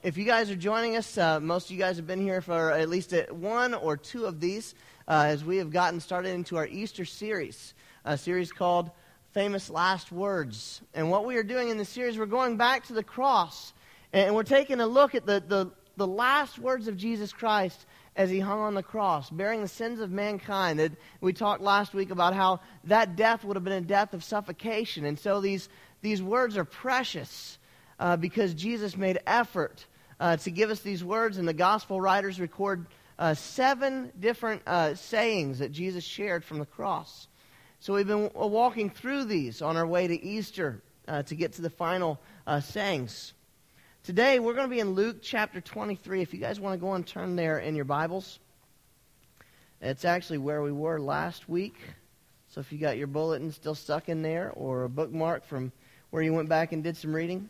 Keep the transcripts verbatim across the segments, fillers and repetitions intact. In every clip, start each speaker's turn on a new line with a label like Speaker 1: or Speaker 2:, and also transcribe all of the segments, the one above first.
Speaker 1: if you guys are joining us, uh, most of you guys have been here for at least a, one or two of these uh, as we have gotten started into our Easter series, a series called Famous Last Words. And what we are doing in this series, we're going back to the cross, and we're taking a look at the, the, the last words of Jesus Christ as he hung on the cross, bearing the sins of mankind. And we talked last week about how that death would have been a death of suffocation. And so these, these words are precious uh, because Jesus made effort uh, to give us these words. And the gospel writers record uh, seven different uh, sayings that Jesus shared from the cross. So we've been walking through these on our way to Easter uh, to get to the final uh, sayings. Today, we're going to be in Luke chapter twenty-three. If you guys want to go and turn there in your Bibles. It's actually where we were last week. So if you got your bulletin still stuck in there or a bookmark from where you went back and did some reading.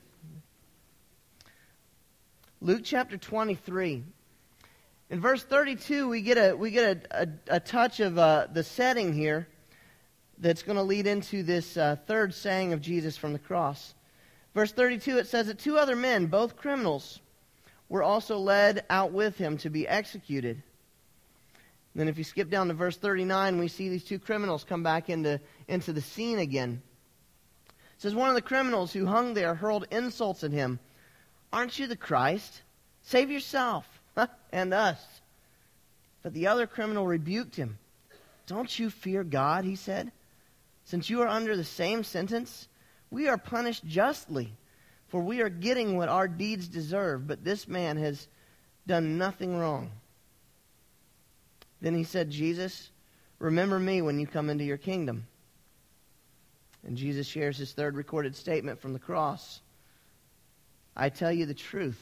Speaker 1: Luke chapter twenty-three. In verse thirty-two, we get a we get a, a, a touch of uh, the setting here that's going to lead into this uh, third saying of Jesus from the cross. Verse thirty-two, it says that two other men, both criminals, were also led out with him to be executed. And then if you skip down to verse thirty-nine, we see these two criminals come back into, into the scene again. It says, one of the criminals who hung there hurled insults at him. Aren't you the Christ? Save yourself and us. But the other criminal rebuked him. Don't you fear God, he said, since you are under the same sentence? We are punished justly, for we are getting what our deeds deserve, but this man has done nothing wrong. Then he said, Jesus, remember me when you come into your kingdom. And Jesus shares his third recorded statement from the cross. I tell you the truth.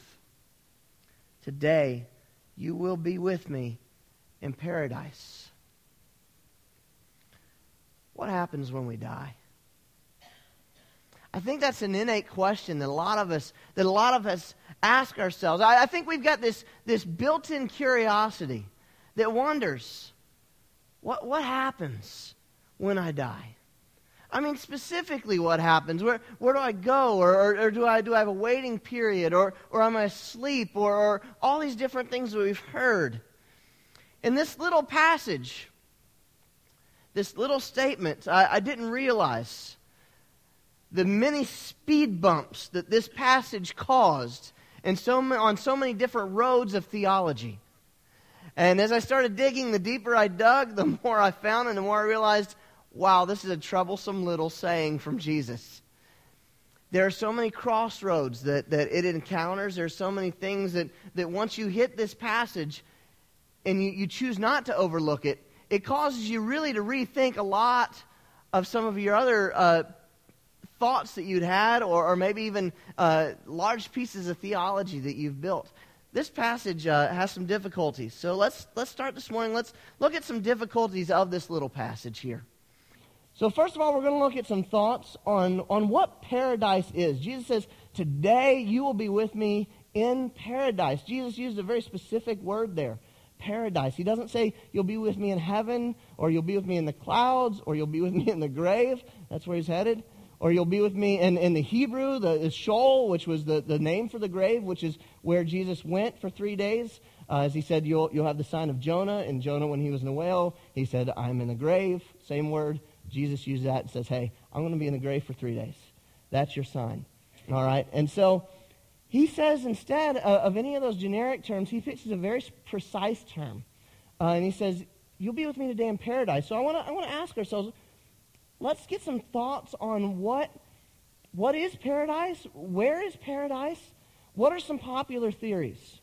Speaker 1: Today you will be with me in paradise. What happens when we die? I think that's an innate question that a lot of us that a lot of us ask ourselves. I, I think we've got this, this built-in curiosity that wonders, what what happens when I die? I mean, specifically, what happens? Where where do I go, or, or, or do I do I have a waiting period, or or am I asleep, or, or all these different things that we've heard in this little passage, this little statement? I, I didn't realize the many speed bumps that this passage caused and so on so many different roads of theology. And as I started digging, the deeper I dug, the more I found and the more I realized, wow, this is a troublesome little saying from Jesus. There are so many crossroads that, that it encounters. There are so many things that, that once you hit this passage and you, you choose not to overlook it, it causes you really to rethink a lot of some of your other uh thoughts that you'd had, or, or maybe even uh, large pieces of theology that you've built. This passage uh, has some difficulties. So let's let's start this morning. Let's look at some difficulties of this little passage here. So first of all, we're going to look at some thoughts on, on what paradise is. Jesus says, today you will be with me in paradise. Jesus used a very specific word there, paradise. He doesn't say you'll be with me in heaven, or you'll be with me in the clouds, or you'll be with me in the grave. That's where he's headed. Or you'll be with me in, in the Hebrew, the, the Sheol, which was the, the name for the grave, which is where Jesus went for three days. Uh, as he said, you'll, you'll have the sign of Jonah. And Jonah, when he was in the whale, he said, I'm in the grave. Same word. Jesus used that and says, hey, I'm going to be in the grave for three days. That's your sign. All right? And so he says instead of, of any of those generic terms, he fixes a very precise term. Uh, and he says, you'll be with me today in paradise. So I want to I want to ask ourselves, let's get some thoughts on what, what is paradise, where is paradise, what are some popular theories,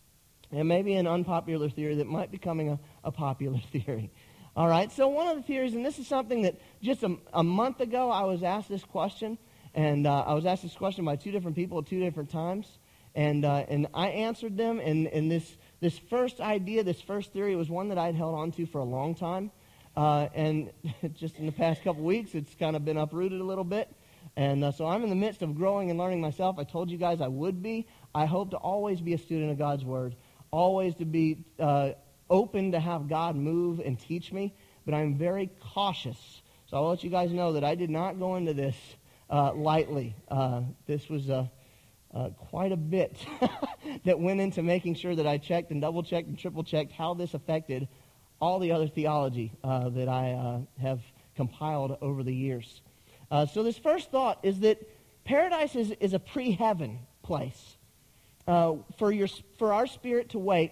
Speaker 1: and maybe an unpopular theory that might be becoming a, a popular theory. All right, so one of the theories, and this is something that just a, a month ago I was asked this question, and uh, I was asked this question by two different people at two different times, and uh, and I answered them, and, and this, this first idea, this first theory was one that I'd held on to for a long time. Uh, and just in the past couple weeks, it's kind of been uprooted a little bit. And uh, so I'm in the midst of growing and learning myself. I told you guys I would be. I hope to always be a student of God's Word, always to be uh, open to have God move and teach me. But I'm very cautious. So I'll let you guys know that I did not go into this uh, lightly. Uh, this was a uh, quite a bit that went into making sure that I checked and double-checked and triple-checked how this affected all the other theology uh, that I uh, have compiled over the years. Uh, so this first thought is that paradise is, is a pre-heaven place uh, for your for our spirit to wait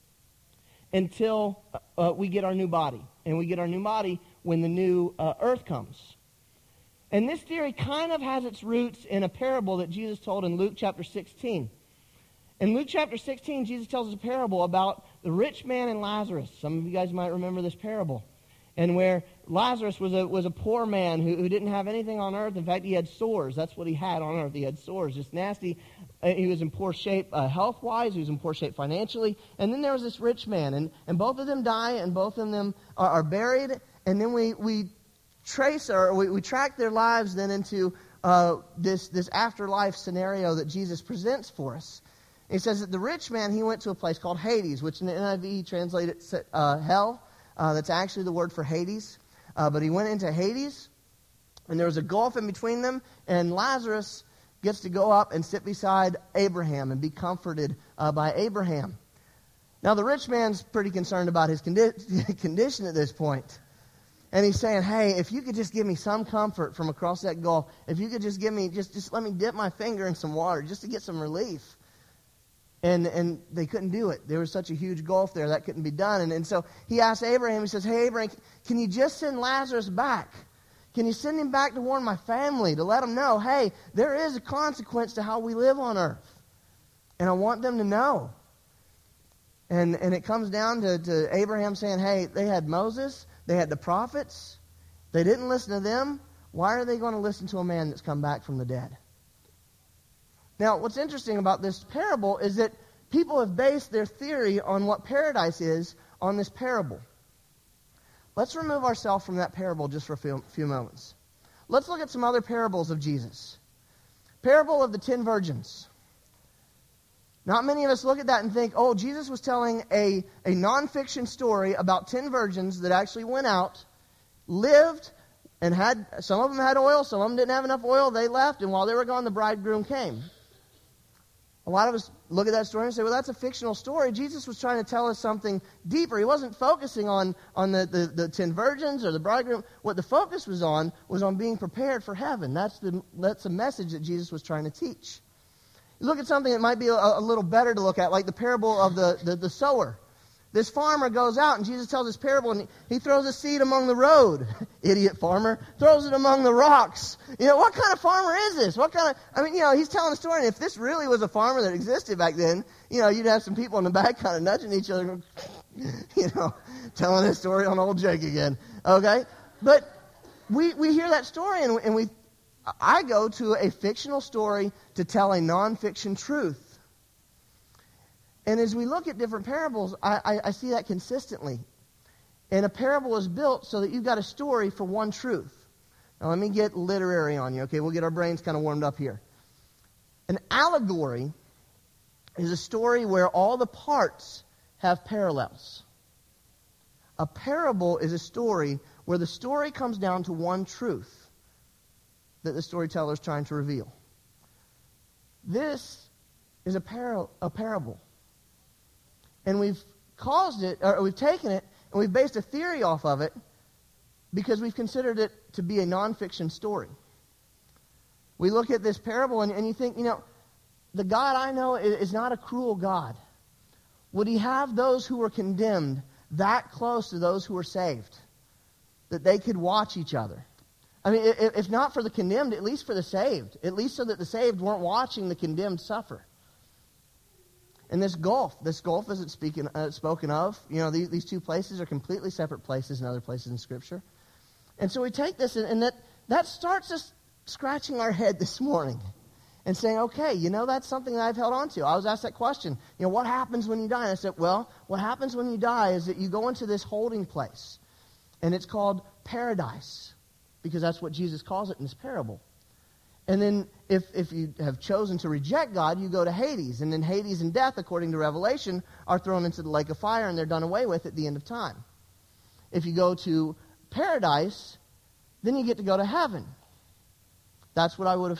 Speaker 1: until uh, we get our new body. And we get our new body when the new uh, earth comes. And this theory kind of has its roots in a parable that Jesus told in Luke chapter sixteen. In Luke chapter sixteen, Jesus tells us a parable about the rich man and Lazarus. Some of you guys might remember this parable. And where Lazarus was a was a poor man who, who didn't have anything on earth. In fact, he had sores. That's what he had on earth. He had sores, just nasty. Uh, he was in poor shape uh, health-wise. He was in poor shape financially. And then there was this rich man. And, and both of them die, and both of them are, are buried. And then we, we trace, or we, we track their lives then into uh, this, this afterlife scenario that Jesus presents for us. He says that the rich man, he went to a place called Hades, which in the N I V translated uh, hell. Uh, that's actually the word for Hades. Uh, but he went into Hades, and there was a gulf in between them, and Lazarus gets to go up and sit beside Abraham and be comforted uh, by Abraham. Now, the rich man's pretty concerned about his condi- condition at this point. And he's saying, hey, if you could just give me some comfort from across that gulf, if you could just give me, just, just let me dip my finger in some water just to get some relief. And and they couldn't do it. There was such a huge gulf there that couldn't be done. And, and so he asked Abraham, he says, hey, Abraham, can you just send Lazarus back? Can you send him back to warn my family, to let them know, hey, there is a consequence to how we live on earth. And I want them to know. And and it comes down to, to Abraham saying, hey, they had Moses, they had the prophets. They didn't listen to them. Why are they going to listen to a man that's come back from the dead? Now, what's interesting about this parable is that people have based their theory on what paradise is on this parable. Let's remove ourselves from that parable just for a few, few moments. Let's look at some other parables of Jesus. Parable of the ten virgins. Not many of us look at that and think, oh, Jesus was telling a, a nonfiction story about ten virgins that actually went out, lived, and had, some of them had oil, some of them didn't have enough oil, they left, and while they were gone, the bridegroom came. A lot of us look at that story and say, well, that's a fictional story. Jesus was trying to tell us something deeper. He wasn't focusing on, on the, the, the ten virgins or the bridegroom. What the focus was on was on being prepared for heaven. That's the, that's the message that Jesus was trying to teach. You look at something that might be a, a little better to look at, like the parable of the, the, the sower. This farmer goes out, and Jesus tells this parable, and he, he throws a seed among the road. Idiot farmer. Throws it among the rocks. You know, what kind of farmer is this? What kind of, I mean, you know, he's telling a story, and if this really was a farmer that existed back then, you know, you'd have some people in the back kind of nudging each other, you know, telling this story on old Jake again. Okay? But we, we hear that story, and, and we, I go to a fictional story to tell a nonfiction truth. And as we look at different parables, I, I, I see that consistently. And a parable is built so that you've got a story for one truth. Now let me get literary on you, okay? We'll get our brains kind of warmed up here. An allegory is a story where all the parts have parallels. A parable is a story where the story comes down to one truth that the storyteller is trying to reveal. This is a, par- a parable. And we've caused it, or we've taken it, and we've based a theory off of it because we've considered it to be a nonfiction story. We look at this parable, and, and you think, you know, the God I know is, is not a cruel God. Would he have those who were condemned that close to those who were saved, that they could watch each other? I mean, if, if not for the condemned, at least for the saved. At least so that the saved weren't watching the condemned suffer. And this gulf, this gulf isn't speaking, uh, spoken of. You know, these, these two places are completely separate places in other places in Scripture. And so we take this, and, and that, that starts us scratching our head this morning and saying, okay, you know, that's something that I've held on to. I was asked that question, you know, what happens when you die? And I said, well, what happens when you die is that you go into this holding place, and it's called paradise, because that's what Jesus calls it in this parable. And then if, if you have chosen to reject God, you go to Hades. And then Hades and death, according to Revelation, are thrown into the lake of fire, and they're done away with at the end of time. If you go to paradise, then you get to go to heaven. That's what I would have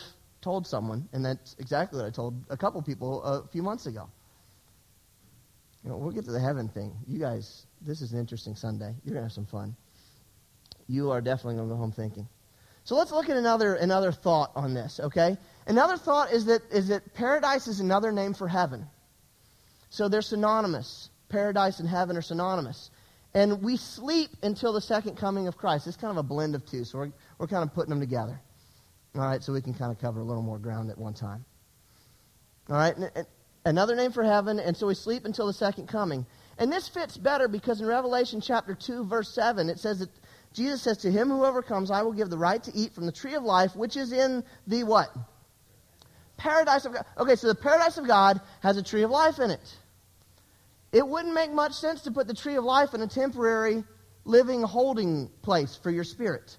Speaker 1: told someone, and that's exactly what I told a couple people a few months ago. You know, we'll get to the heaven thing. You guys, this is an interesting Sunday. You're going to have some fun. You are definitely going to go home thinking. So let's look at another another thought on this, okay? Another thought is that is that paradise is another name for heaven. So they're synonymous. Paradise and heaven are synonymous. And we sleep until the second coming of Christ. It's kind of a blend of two, so we're, we're kind of putting them together. All right, so we can kind of cover a little more ground at one time. All right, and, and another name for heaven, and so we sleep until the second coming. And this fits better because in Revelation chapter two, verse seven, it says that Jesus says, to him who overcomes, I will give the right to eat from the tree of life, which is in the what? Paradise of God. Okay, so the paradise of God has a tree of life in it. It wouldn't make much sense to put the tree of life in a temporary living holding place for your spirit.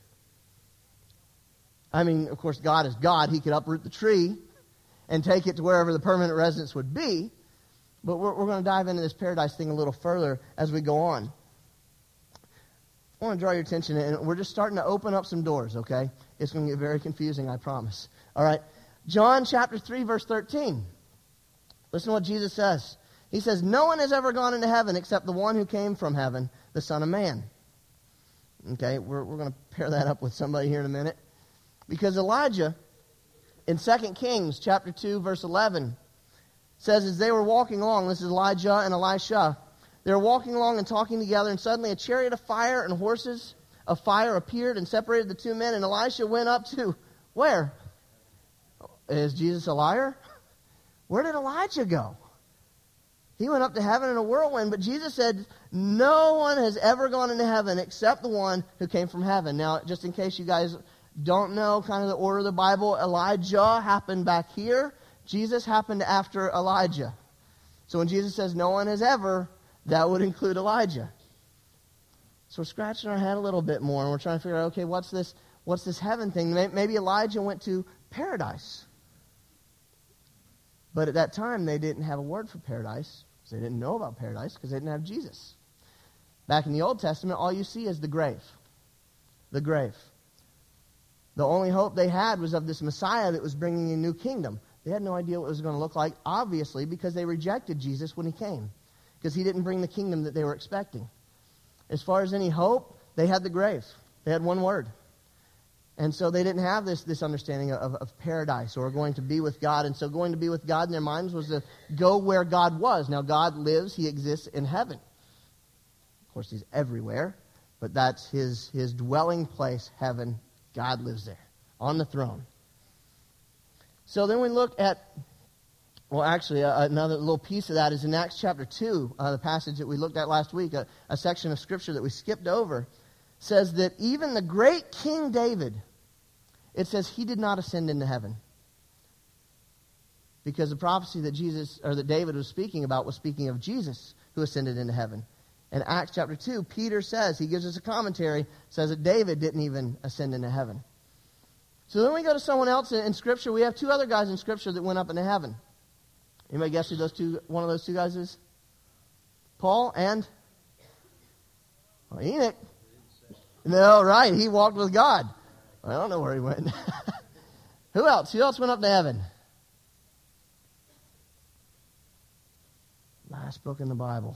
Speaker 1: I mean, of course, God is God. He could uproot the tree and take it to wherever the permanent residence would be. But we're, we're going to dive into this paradise thing a little further as we go on. I want to draw your attention, and we're just starting to open up some doors, okay? It's going to get very confusing, I promise. All right. John chapter three, verse thirteen. Listen to what Jesus says. He says, no one has ever gone into heaven except the one who came from heaven, the Son of Man. Okay, we're, we're going to pair that up with somebody here in a minute. Because Elijah, in Second Kings chapter two, verse eleven, says, as they were walking along, this is Elijah and Elisha, they were walking along and talking together, and suddenly a chariot of fire and horses of fire appeared and separated the two men, and Elisha went up to, where? Is Jesus a liar? Where did Elijah go? He went up to heaven in a whirlwind, but Jesus said, no one has ever gone into heaven except the one who came from heaven. Now, just in case you guys don't know kind of the order of the Bible, Elijah happened back here. Jesus happened after Elijah. So when Jesus says no one has ever, that would include Elijah. So we're scratching our head a little bit more, and we're trying to figure out, okay, what's this, what's this heaven thing? Maybe Elijah went to paradise. But at that time, they didn't have a word for paradise. They didn't know about paradise because they didn't have Jesus. Back in the Old Testament, all you see is the grave. The grave. The only hope they had was of this Messiah that was bringing a new kingdom. They had no idea what it was going to look like, obviously, because they rejected Jesus when he came. Because he didn't bring the kingdom that they were expecting. As far as any hope, they had the grave. They had one word. And so they didn't have this, this understanding of, of paradise or going to be with God. And so going to be with God in their minds was to go where God was. Now God lives, he exists in heaven. Of course, he's everywhere, but that's his, his dwelling place, heaven. God lives there, on the throne. So then we look at, well, actually, uh, another little piece of that is in Acts chapter two, uh, the passage that we looked at last week, a, a section of Scripture that we skipped over, says that even the great King David, it says he did not ascend into heaven. Because the prophecy that Jesus, or that David was speaking about was speaking of Jesus who ascended into heaven. In Acts chapter two, Peter says, he gives us a commentary, says that David didn't even ascend into heaven. So then we go to someone else in, in Scripture. We have two other guys in Scripture that went up into heaven. Anybody guess who those two, one of those two guys is? Paul and well, Enoch. No, right. He walked with God. I don't know where he went. Who else? Who else went up to heaven? Last book in the Bible.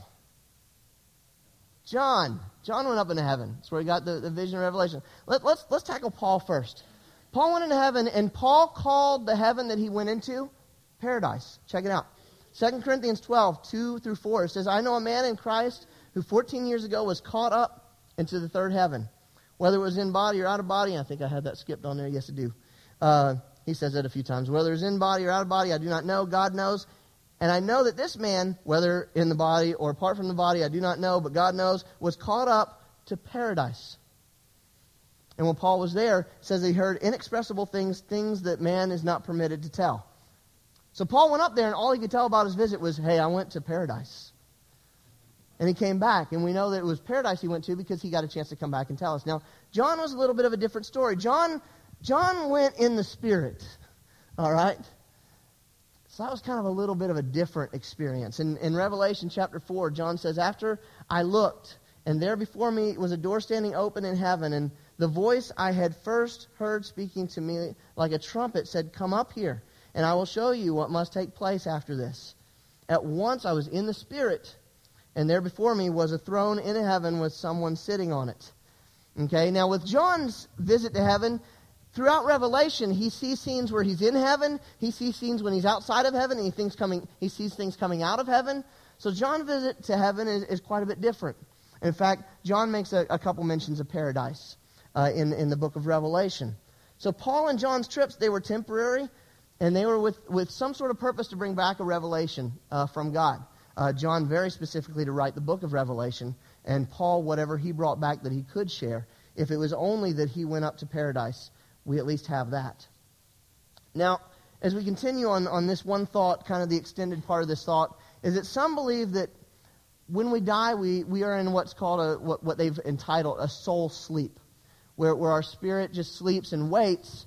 Speaker 1: John. John went up into heaven. That's where he got the, the vision of Revelation. Let, let's, let's tackle Paul first. Paul went into heaven, and Paul called the heaven that he went into paradise. Check it out. Second Corinthians twelve, two through four. It says, I know a man in Christ who fourteen years ago was caught up into the third heaven. Whether it was in body or out of body, I think I had that skipped on there. Yes, I do. Uh, he says that a few times. Whether it was in body or out of body, I do not know. God knows. And I know that this man, whether in the body or apart from the body, I do not know, but God knows, was caught up to paradise. And when Paul was there, it says he heard inexpressible things, things that man is not permitted to tell. So Paul went up there, and all he could tell about his visit was, hey, I went to paradise. And he came back, and we know that it was paradise he went to because he got a chance to come back and tell us. Now, John was a little bit of a different story. John, John went in the Spirit, all right? So that was kind of a little bit of a different experience. In, in Revelation chapter four, John says, after I looked, and there before me was a door standing open in heaven, and The voice I had first heard speaking to me like a trumpet said, "Come up here, and I will show you what must take place after this." At once I was in the Spirit, and there before me was a throne in heaven with someone sitting on it. Okay, now with John's visit to heaven, throughout Revelation, he sees scenes where he's in heaven, he sees scenes when he's outside of heaven, and he, thinks coming, he sees things coming out of heaven. So John's visit to heaven is, is quite a bit different. In fact, John makes a, a couple mentions of paradise uh, in, in the book of Revelation. So Paul and John's trips, they were temporary, and they were with, with some sort of purpose to bring back a revelation uh, from God. Uh, John very specifically to write the book of Revelation, and Paul whatever he brought back that he could share. If it was only that he went up to paradise, we at least have that. Now, as we continue on, on this one thought, kind of the extended part of this thought, is that some believe that when we die, we, we are in what's called a what, what they've entitled a soul sleep, where, where our spirit just sleeps and waits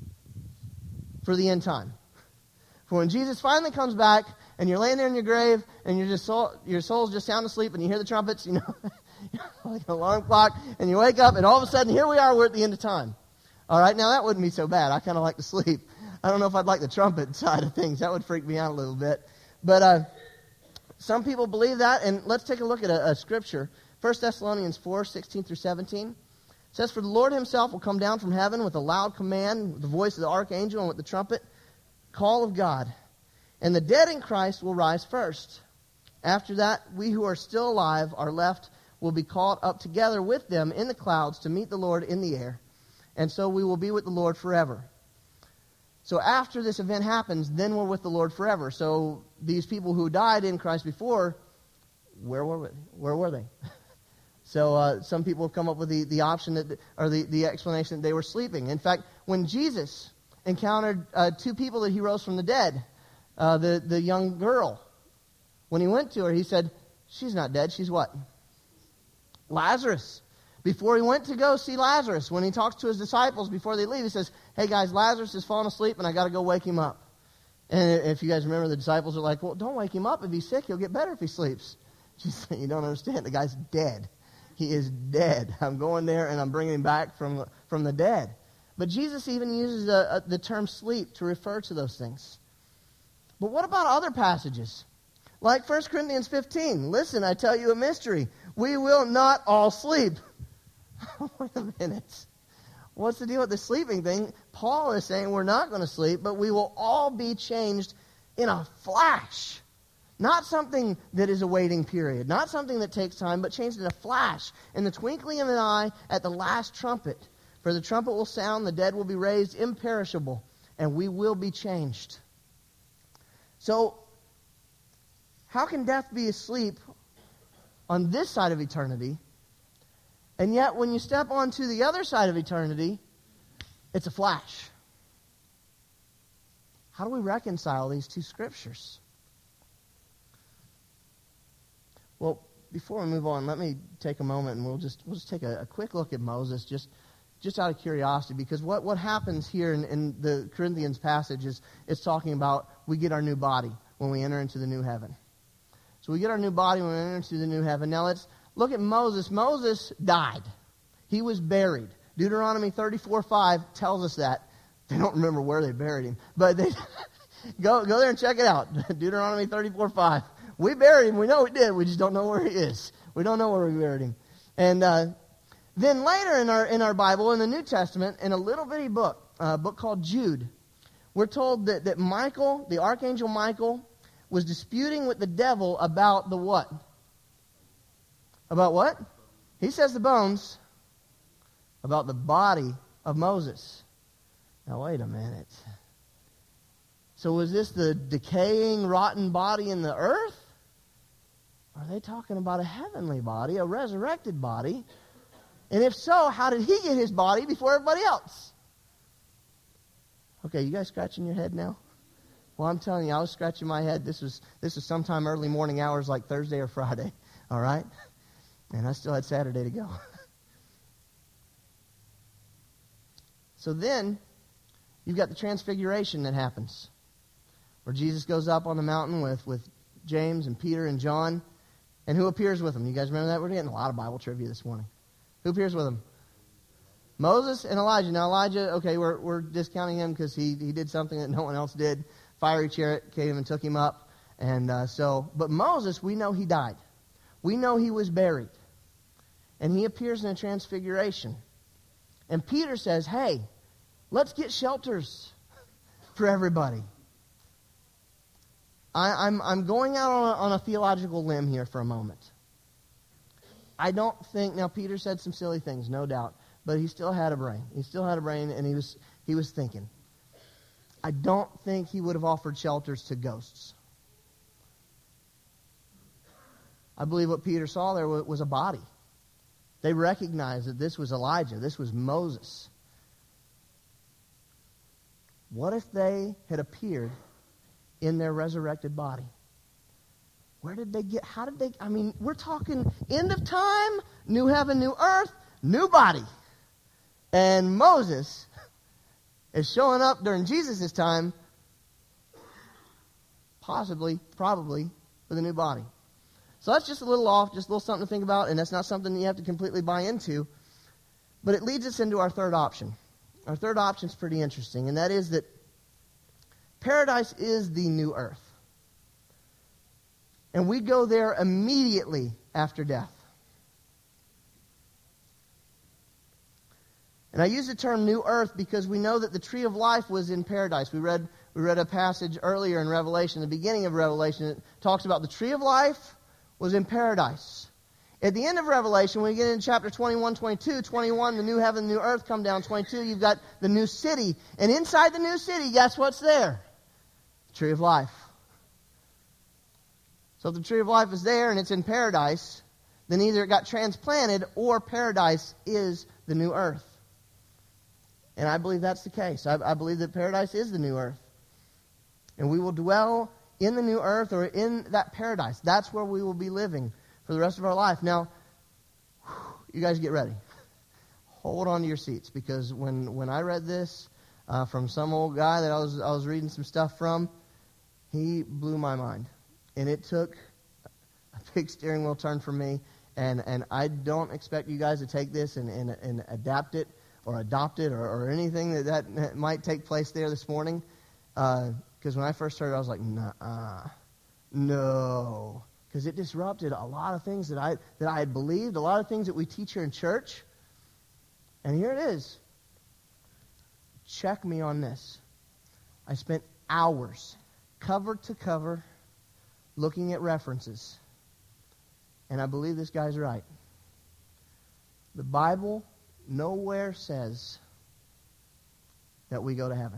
Speaker 1: for the end time. For when Jesus finally comes back, and you're laying there in your grave, and you're just soul, your soul's just sound asleep, and you hear the trumpets, you know, like an alarm clock, and you wake up, and all of a sudden, here we are, we're at the end of time. All right, now that wouldn't be so bad. I kind of like to sleep. I don't know if I'd like the trumpet side of things. That would freak me out a little bit. But uh, some people believe that, and let's take a look at a, a scripture. First Thessalonians four, sixteen through seventeen. It says, "For the Lord himself will come down from heaven with a loud command, with the voice of the archangel, and with the trumpet call of God. And the dead in Christ will rise first. After that, we who are still alive are left will be caught up together with them in the clouds to meet the Lord in the air. And so we will be with the Lord forever." So after this event happens, then we're with the Lord forever. So these people who died in Christ before, where were they? Where were they? So uh, some people have come up with the, the option that, or the, the explanation that they were sleeping. In fact, when Jesus encountered uh, two people that he rose from the dead, uh, the, the young girl, when he went to her, he said, "She's not dead, she's what? Lazarus." Before he went to go see Lazarus, when he talks to his disciples before they leave, he says, "Hey guys, Lazarus has fallen asleep and I got to go wake him up." And if you guys remember, the disciples are like, "Well, don't wake him up. If he's sick, he'll get better if he sleeps." She's saying, "You don't understand. The guy's dead. He is dead. I'm going there and I'm bringing him back from, from the dead." But Jesus even uses a, a, the term sleep to refer to those things. But what about other passages? Like First Corinthians fifteen. "Listen, I tell you a mystery. We will not all sleep." Wait a minute. What's the deal with the sleeping thing? Paul is saying we're not going to sleep, but we will all be changed in a flash. Not something that is a waiting period. Not something that takes time, but changed in a flash. In the twinkling of an eye at the last trumpet. For the trumpet will sound, the dead will be raised imperishable, and we will be changed. So, how can death be asleep on this side of eternity? And yet, when you step onto the other side of eternity, it's a flash. How do we reconcile these two scriptures? Well, before we move on, let me take a moment and we'll just we'll just take a, a quick look at Moses, just just out of curiosity, because what, what happens here in, in the Corinthians passage is it's talking about we get our new body when we enter into the new heaven. So we get our new body when we enter into the new heaven. Now let's look at Moses. Moses died. He was buried. Deuteronomy thirty-four five tells us that. They don't remember where they buried him. But they go, go there and check it out. Deuteronomy thirty-four five. We buried him. We know we did. We just don't know where he is. We don't know where we buried him. And uh, then later in our in our Bible, in the New Testament, in a little bitty book, a book called Jude, we're told that, that Michael, the archangel Michael, was disputing with the devil about the what? About what? He says the bones. About the body of Moses. Now wait a minute. So was this the decaying, rotten body in the earth? Or are they talking about a heavenly body, a resurrected body? And if so, how did he get his body before everybody else? Okay, you guys scratching your head now? Well, I'm telling you, I was scratching my head. This was this was sometime early morning hours like Thursday or Friday. All right? And I still had Saturday to go. So then, you've got the transfiguration that happens, where Jesus goes up on the mountain with, with James and Peter and John. And who appears with them? You guys remember that? We're getting a lot of Bible trivia this morning. Who appears with them? Moses and Elijah. Now Elijah, okay, we're we're discounting him because he, he did something that no one else did. Fiery chariot came and took him up. And uh, so, but Moses, we know he died. We know he was buried. And he appears in a transfiguration. And Peter says, hey, let's get shelters for everybody. I, I'm, I'm going out on a, on a theological limb here for a moment. I don't think, now Peter said some silly things, no doubt, but he still had a brain. He still had a brain, and he was he was thinking. I don't think he would have offered shelters to ghosts. I believe what Peter saw there was a body. They recognized that this was Elijah, this was Moses. What if they had appeared in their resurrected body? Where did they get, how did they, I mean, we're talking end of time, new heaven, new earth, new body. And Moses is showing up during Jesus' time, possibly, probably, with a new body. So that's just a little off, just a little something to think about, and that's not something that you have to completely buy into. But it leads us into our third option. Our third option is pretty interesting, and that is that paradise is the new earth. And we go there immediately after death. And I use the term new earth because we know that the tree of life was in paradise. We read we read a passage earlier in Revelation, the beginning of Revelation, it talks about the tree of life was in paradise. At the end of Revelation, when we get into chapter twenty-one, twenty-two, twenty-one, the new heaven, new earth come down. twenty-two, you've got the new city. And inside the new city, guess what's there? The tree of life. So if the tree of life is there and it's in paradise, then either it got transplanted or paradise is the new earth. And I believe that's the case. I, I believe that paradise is the new earth. And we will dwell in the new earth or in that paradise. That's where we will be living for the rest of our life. Now, you guys get ready. Hold on to your seats, because when, when I read this uh, from some old guy that I was I was reading some stuff from, he blew my mind. And it took a big steering wheel turn for me. And, and I don't expect you guys to take this and, and, and adapt it or adopt it or, or anything that, that might take place there this morning. Because uh, when I first started, I was like, nah, no. Because it disrupted a lot of things that I that I had believed, a lot of things that we teach here in church. And here it is. Check me on this. I spent hours, cover to cover, looking at references. And I believe this guy's right. The Bible nowhere says that we go to heaven.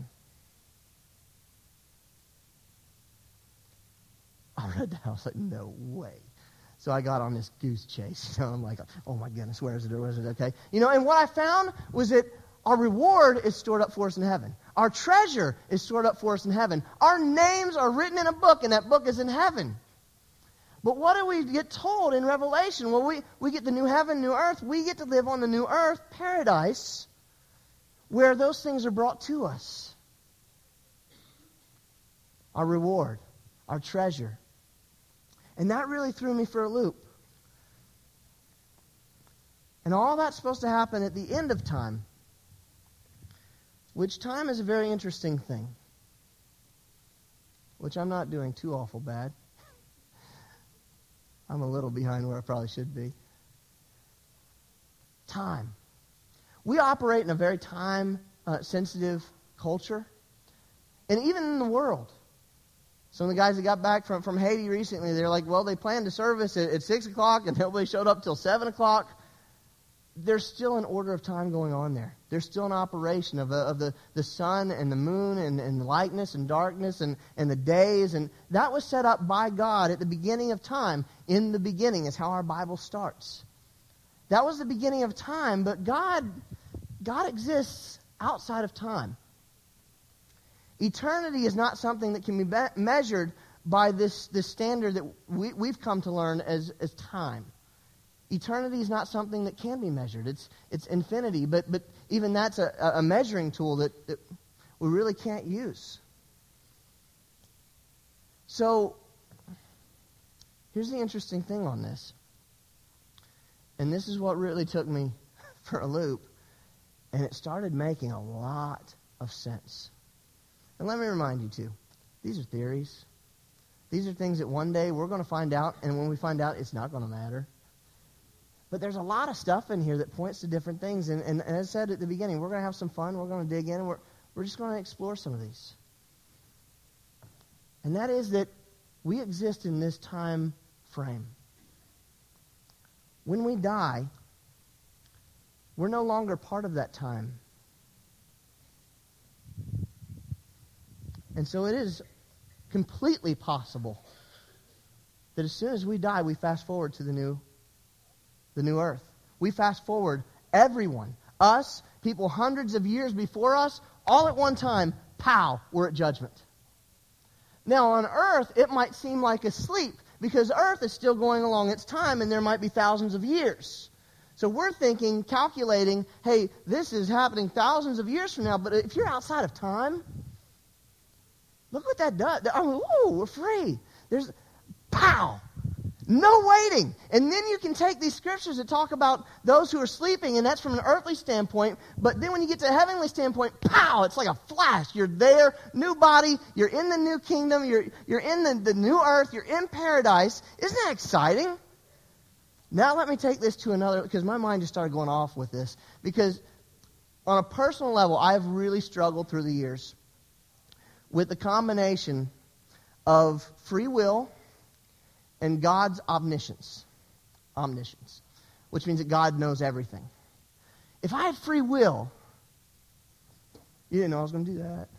Speaker 1: I read that. I was like, no way. So I got on this goose chase. You know, I'm like, oh my goodness, where is it? Where is it? Okay. You know, and what I found was that our reward is stored up for us in heaven. Our treasure is stored up for us in heaven. Our names are written in a book, and that book is in heaven. But what do we get told in Revelation? Well, we, we get the new heaven, new earth. We get to live on the new earth, paradise, where those things are brought to us. Our reward, our treasure. And that really threw me for a loop. And all that's supposed to happen at the end of time, which time is a very interesting thing, which I'm not doing too awful bad. I'm a little behind where I probably should be. Time. We operate in a very time-sensitive uh, culture. And even in the world. Some of the guys that got back from, from Haiti recently, they're like, well, they planned a service at, at six o'clock and nobody showed up till seven o'clock. There's still an order of time going on there. There's still an operation of, a, of the, the sun and the moon and, and lightness and darkness and, and the days. And that was set up by God at the beginning of time. In the beginning is how our Bible starts. That was the beginning of time, but God, God exists outside of time. Eternity is not something that can be, be measured by this, this standard that we, we've come to learn as, as time. Eternity is not something that can be measured. It's it's infinity, but but even that's a, a measuring tool that, that we really can't use. So, here's the interesting thing on this. And this is what really took me for a loop. And it started making a lot of sense. And let me remind you, too, these are theories. These are things that one day we're going to find out, and when we find out, it's not going to matter. But there's a lot of stuff in here that points to different things. And, and, and as I said at the beginning, we're going to have some fun. We're going to dig in. And we're, we're just going to explore some of these. And that is that we exist in this time frame. When we die, we're no longer part of that time. And so it is completely possible that as soon as we die, we fast forward to the new, the new earth. We fast forward everyone, us, people hundreds of years before us, all at one time, pow, we're at judgment. Now on earth, it might seem like a sleep because earth is still going along its time and there might be thousands of years. So we're thinking, calculating, hey, this is happening thousands of years from now, but if you're outside of time, look what that does. I mean, ooh, we're free. There's, pow, no waiting. And then you can take these scriptures that talk about those who are sleeping, and that's from an earthly standpoint, but then when you get to a heavenly standpoint, pow, it's like a flash. You're there, new body, you're in the new kingdom, you're, you're in the, the new earth, you're in paradise. Isn't that exciting? Now let me take this to another, because my mind just started going off with this. Because on a personal level, I've really struggled through the years with the combination of free will and God's omniscience. Omniscience. Which means that God knows everything. If I had free will, you didn't know I was going to do that.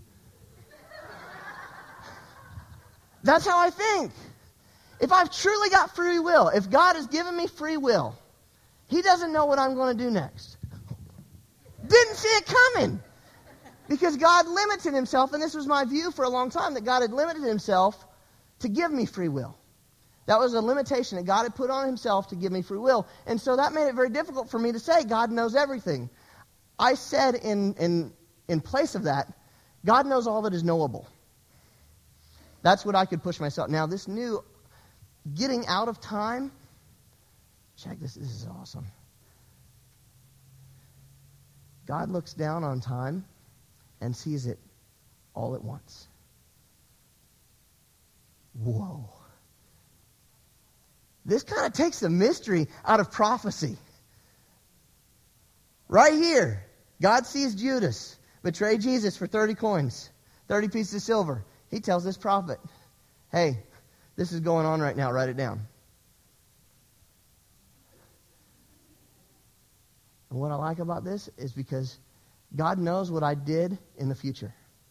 Speaker 1: That's how I think. If I've truly got free will, if God has given me free will, He doesn't know what I'm going to do next. Didn't see it coming. Because God limited Himself, and this was my view for a long time, that God had limited Himself to give me free will. That was a limitation that God had put on Himself to give me free will. And so that made it very difficult for me to say, God knows everything. I said in, in, in place of that, God knows all that is knowable. That's what I could push myself. Now, this new getting out of time, check this, this is awesome. God looks down on time and sees it all at once. Whoa. This kind of takes the mystery out of prophecy. Right here, God sees Judas betray Jesus for thirty coins, thirty pieces of silver. He tells this prophet, hey, this is going on right now, write it down. And what I like about this is because God knows what I did in the future.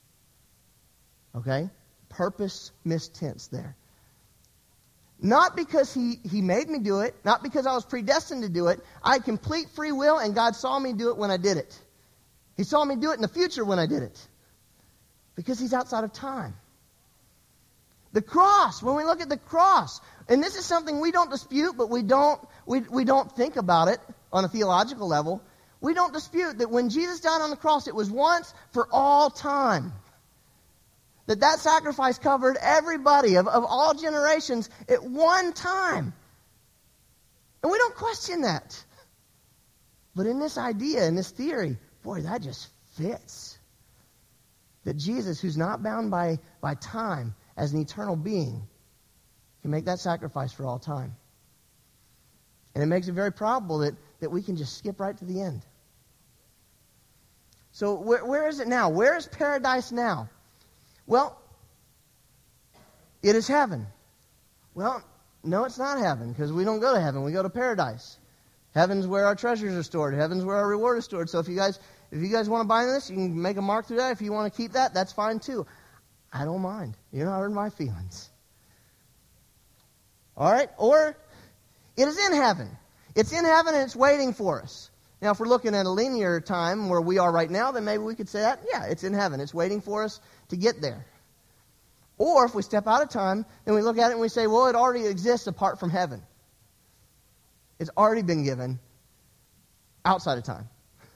Speaker 1: Okay? Purpose missed tense there. Not because he, he made me do it, not because I was predestined to do it. I had complete free will, and God saw me do it when I did it. He saw me do it in the future when I did it. Because He's outside of time. The cross, when we look at the cross, and this is something we don't dispute, but we don't we, we don't think about it on a theological level. We don't dispute that when Jesus died on the cross, it was once for all time. That that sacrifice covered everybody of, of all generations at one time. And we don't question that. But in this idea, in this theory, boy, that just fits. That Jesus, who's not bound by, by time, as an eternal being, can make that sacrifice for all time. And it makes it very probable that, that we can just skip right to the end. So where, where is it now? Where is paradise now? Well, it is heaven. Well, no, it's not heaven, because we don't go to heaven. We go to paradise. Heaven's where our treasures are stored. Heaven's where our reward is stored. So if you guys if you guys want to buy this, you can make a mark through that. If you want to keep that, that's fine too. I don't mind. You're not hurting my feelings. All right? Or it is in heaven. It's in heaven and it's waiting for us. Now, if we're looking at a linear time where we are right now, then maybe we could say that, yeah, it's in heaven. It's waiting for us to get there. Or if we step out of time, then we look at it and we say, well, it already exists apart from heaven. It's already been given outside of time.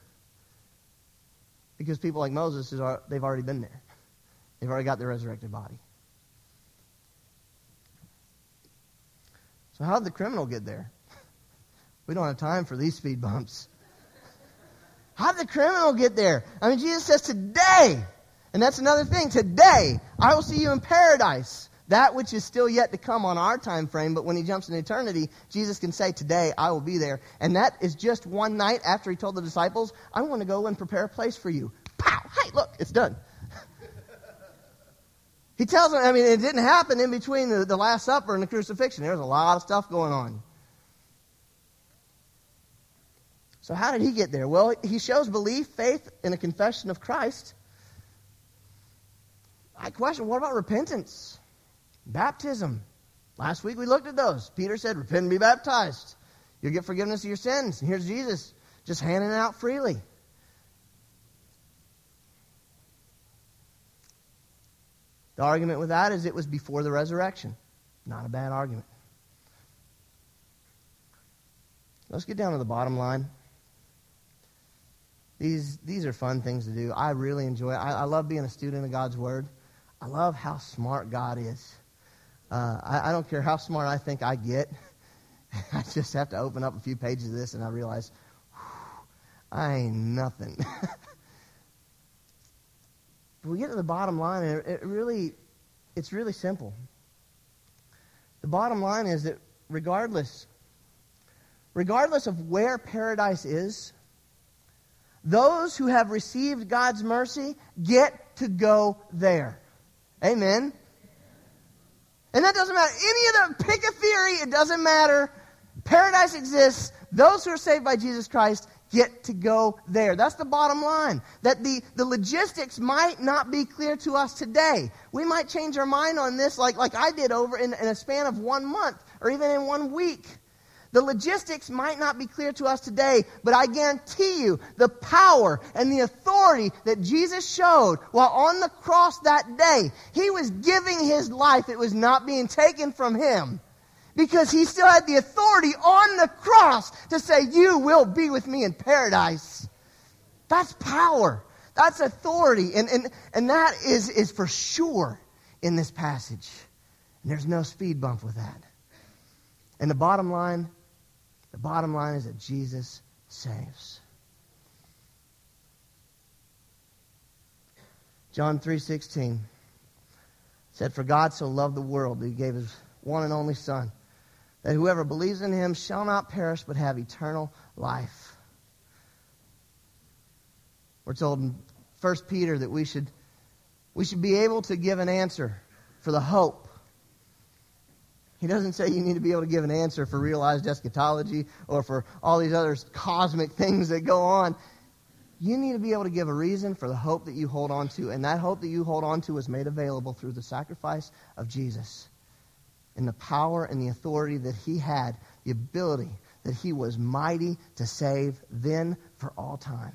Speaker 1: Because people like Moses, they've already been there. They've already got their resurrected body. So how did the criminal get there? We don't have time for these speed bumps. How did the criminal get there? I mean, Jesus says today, and that's another thing, today, I will see you in paradise. That which is still yet to come on our time frame, but when he jumps into eternity, Jesus can say, today I will be there. And that is just one night after he told the disciples, I want to go and prepare a place for you. Pow! Hey, look, it's done. He tells them, I mean, it didn't happen in between the, the Last Supper and the crucifixion. There was a lot of stuff going on. So how did he get there? Well, he shows belief, faith, and a confession of Christ. I question, what about repentance? Baptism. Last week we looked at those. Peter said, repent and be baptized. You'll get forgiveness of your sins. And here's Jesus just handing it out freely. The argument with that is it was before the resurrection. Not a bad argument. Let's get down to the bottom line. These, these are fun things to do. I really enjoy it. I, I love being a student of God's Word. I love how smart God is. Uh, I, I don't care how smart I think I get. I just have to open up a few pages of this and I realize, whew, I ain't nothing. But we get to the bottom line, and it, it really, it's really simple. The bottom line is that regardless, regardless of where paradise is, those who have received God's mercy get to go there. Amen. And that doesn't matter. Any of the, pick a theory, it doesn't matter. Paradise exists. Those who are saved by Jesus Christ get to go there. That's the bottom line. That the, the logistics might not be clear to us today. We might change our mind on this like, like I did over in, in a span of one month or even in one week. The logistics might not be clear to us today, but I guarantee you the power and the authority that Jesus showed while on the cross that day, he was giving his life. It was not being taken from him because he still had the authority on the cross to say, you will be with me in paradise. That's power. That's authority. And, and, and that is, is for sure in this passage. And there's no speed bump with that. And the bottom line, The bottom line is that Jesus saves. John three sixteen said, for God so loved the world that he gave his one and only Son, that whoever believes in him shall not perish but have eternal life. We're told in First Peter that we should, we should be able to give an answer for the hope. He doesn't say you need to be able to give an answer for realized eschatology or for all these other cosmic things that go on. You need to be able to give a reason for the hope that you hold on to. And that hope that you hold on to is made available through the sacrifice of Jesus. And the power and the authority that he had, the ability that he was mighty to save then for all time.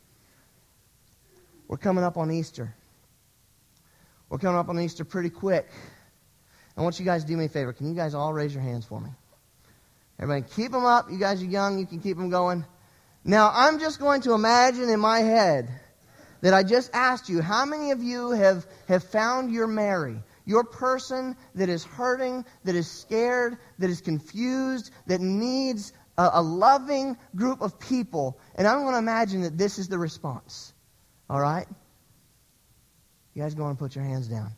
Speaker 1: We're coming up on Easter. We're coming up on Easter pretty quick. I want you guys to do me a favor. Can you guys all raise your hands for me? Everybody, keep them up. You guys are young. You can keep them going. Now, I'm just going to imagine in my head that I just asked you, how many of you have, have found your Mary, your person that is hurting, that is scared, that is confused, that needs a, a loving group of people? And I'm going to imagine that this is the response. All right? You guys go and put your hands down.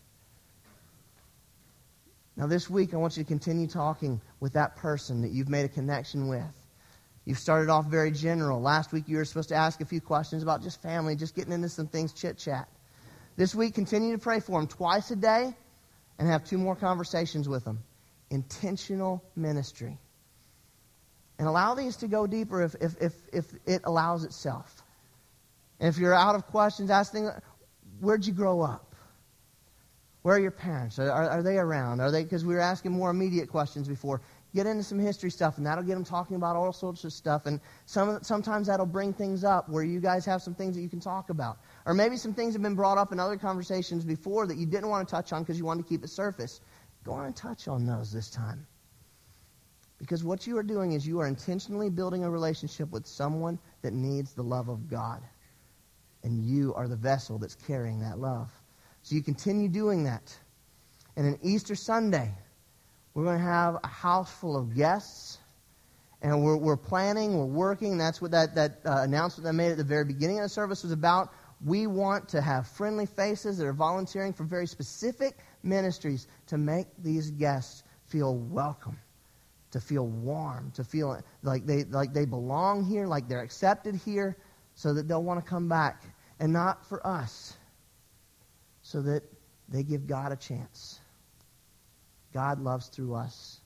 Speaker 1: Now this week, I want you to continue talking with that person that you've made a connection with. You've started off very general. Last week, you were supposed to ask a few questions about just family, just getting into some things, chit-chat. This week, continue to pray for them twice a day and have two more conversations with them. Intentional ministry. And allow these to go deeper if, if, if, if it allows itself. And if you're out of questions, ask things, where'd you grow up? Where are your parents? Are, are, are they around? Are they? Because we were asking more immediate questions before. Get into some history stuff, and that'll get them talking about all sorts of stuff. And some sometimes that'll bring things up where you guys have some things that you can talk about. Or maybe some things have been brought up in other conversations before that you didn't want to touch on because you wanted to keep it surface. Go on and touch on those this time. Because what you are doing is you are intentionally building a relationship with someone that needs the love of God. And you are the vessel that's carrying that love. So you continue doing that. And on Easter Sunday, we're going to have a house full of guests. and we're, we're planning, we're working. That's what that, that uh, announcement I made at the very beginning of the service was about. We want to have friendly faces that are volunteering for very specific ministries to make these guests feel welcome, to feel warm, to feel like they like they belong here, like they're accepted here, so that they'll want to come back. And not for us, so that they give God a chance. God loves through us.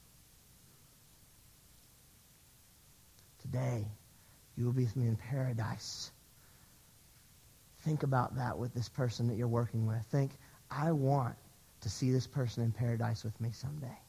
Speaker 1: Today, you will be with me in paradise. Think about that with this person that you're working with. Think, I want to see this person in paradise with me someday.